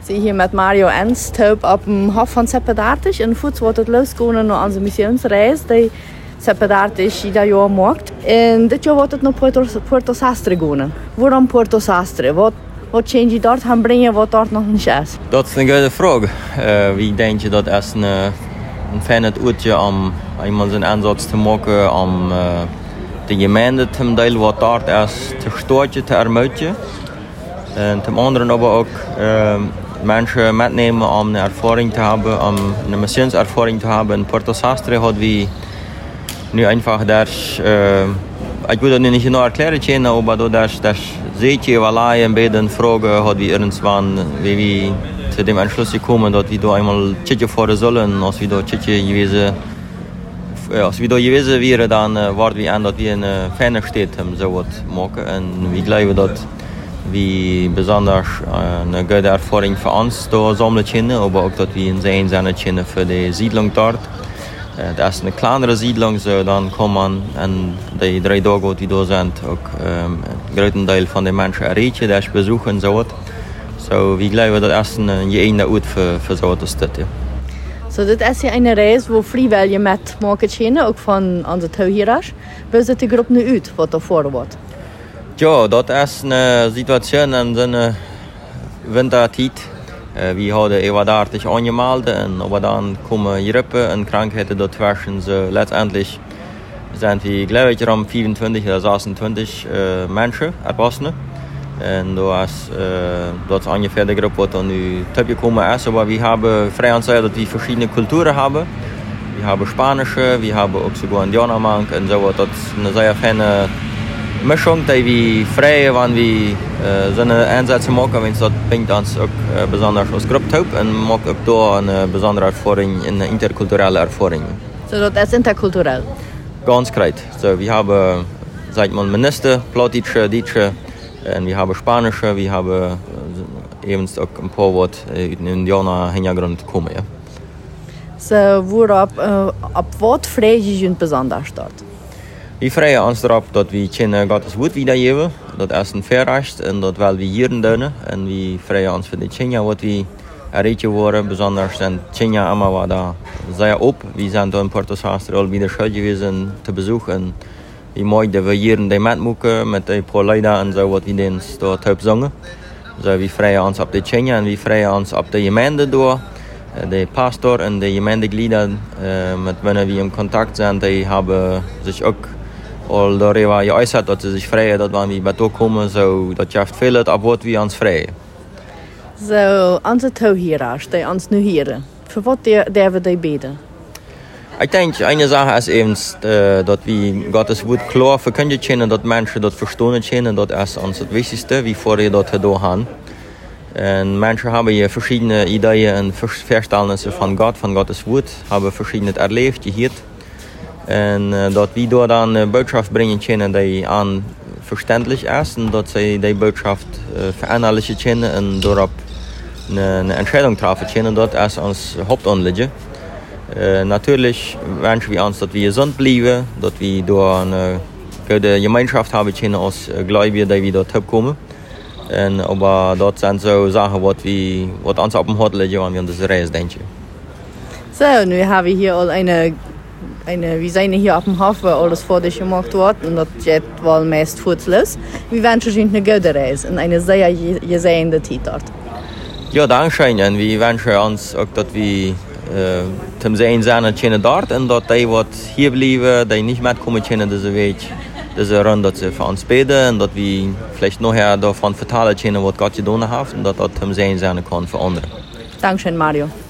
Sie hier met Mario Ernst op dem Hof van Seppedartig. En voets wordt het losgegaan naar onze missionsreis die Seppedartig ieder jaar maakt. En dit jaar wordt het naar Puerto Sastre gaan. Waarom Puerto Sastre? Wat change je dort gaan brengen wat dort nog niet is? Dat is een goede vraag. Wie denk je dat is een fijn uitje om eenmaal zijn aanzet te maken om de gemeente te delen wat dort is te stootje, te ermuiten. En ten andere aber ook mensen metnemen om een ervaring te hebben, om een missionservaring te hebben. In Puerto Sastre hadden we nu einfach daar, ik wil dat nu niet genau erklären, maar daar seht ihr, weil ein bisschen Frage hat, wie irgendwann, wie wir zu dem Entschluss gekommen, dass wir da einmal Tschetschen fahren sollen, als wir da Tschetschen gewesen wären, dann warten wir an, dass wir eine feine Stadt haben, so was machen. Und wir glauben, dass wir besonders eine gute Erfahrung für uns da sammeln können, aber auch, dass wir ein sehr sein können für die Siedlung dort. Das ist eine kleinere Siedlung, so dann kann man an die 3 Tage, die da sind, auch einen großen Teil von den Menschen erreichen, die ich besuchen. So, wir glauben, das ist ein geeigneter Ort für so etwas. Ja. So, das ist ja eine Reise, wo Freiwillige mitmachen können, auch von unseren Zuhörern. Wie sieht die Gruppe nu aus, was da vor wird? Ja, das ist eine Situation in der Winterzeit. Wir haben evadartig angemeldet, aber dann kommen Grippe und Krankheiten dazwischen. So, letztendlich sind wir, glaube ich, 25 oder 26 Menschen, Erwachsene. Und das ist ungefähr die Gruppe, die nu gekommen ist. Aber wir haben frei und dass wir verschiedene Kulturen haben. Wir haben Spanische, wir haben auch sogar Indianermank und so. Das ist eine sehr feine Mischung, die wir frei, wenn wir so eine Einsätze machen, wenn es das bringt uns auch besonders als Gruppe top und macht auch da eine besondere Erfahrung, eine interkulturelle Erfahrung. So, das ist interkulturell? Ganz korrekt. So, wir haben, sagt man, Minister, Plattdeutsche, Deutsche, und wir haben Spanische, wir haben eben auch ein paar Worte in Indianer-Hintergrund kommen. Ja. So, ab was freue ich mich besonders dort? Wir freuen uns darauf, dass wir Gottes Wort wiedergeben. Das ist ein Verrecht und das wollen wir hier tun. Und wir freuen uns für die Kinder, was wir erreicht wurden. Besonders sind die Kinder immer war da sehr op. Wir sind in Puerto Sastre all wieder schön gewesen zu besuchen. Wir möchten wir hier mitmachen mit ein paar Leuten und so, was wir denen dort singen. So, wir freuen uns auf die Kinder und wir freuen uns auf die Gemeinde dort. Der Pastor und die Gemeindeglieder, mit denen wir in Kontakt sind, die haben sich auch al darüber geäußert, dass sie sich freuen, dass wenn wir bei dir kommen, so, das schafft viel, aber wir uns freuen. So, unsere Zuhörer, die uns nu hören, für was dürfen die beten? Ich denke, eine Sache ist eben, dass wir Gottes Wort klar verkündigen können, dass Menschen das verstehen können, das ist uns das Wichtigste, wie vorher das da haben. Und Menschen haben hier verschiedene Ideen und Verständnisse von Gott, von Gottes Wort, haben verschiedene erlebt, gehört. Und dass wir da dann eine Botschaft bringen können, die verständlich ist und dass sie die Botschaft verinnerlichen können und darauf eine Entscheidung treffen können, das ist uns Hauptanliegen. Natürlich wünschen wir uns, dass wir gesund bleiben, dass wir da eine gute Gemeinschaft haben können als Gläubige, die wir dort kommen. Aber das sind so Sachen, was uns auf dem Herzen liegen, wenn wir an diese Reise denken. So, nu haben wir hier wir sind hier auf dem Hof, wo alles vor dich gemacht wird und das geht wohl meist furzlos. Wir wünschen euch eine gute Reise und eine sehr gesegnete Zeit dort. Ja, danke schön. Und wir wünschen uns auch, dass wir zum Sehen sein können dort und dass die, die hier bleiben, die nicht mitkommen können, diese Weg, diese Runde, dass sie für uns beten und dass wir vielleicht nachher davon vertellen können, was Gott getan hat und dass das zum Sehen sein kann für andere. Dankeschön, Mario.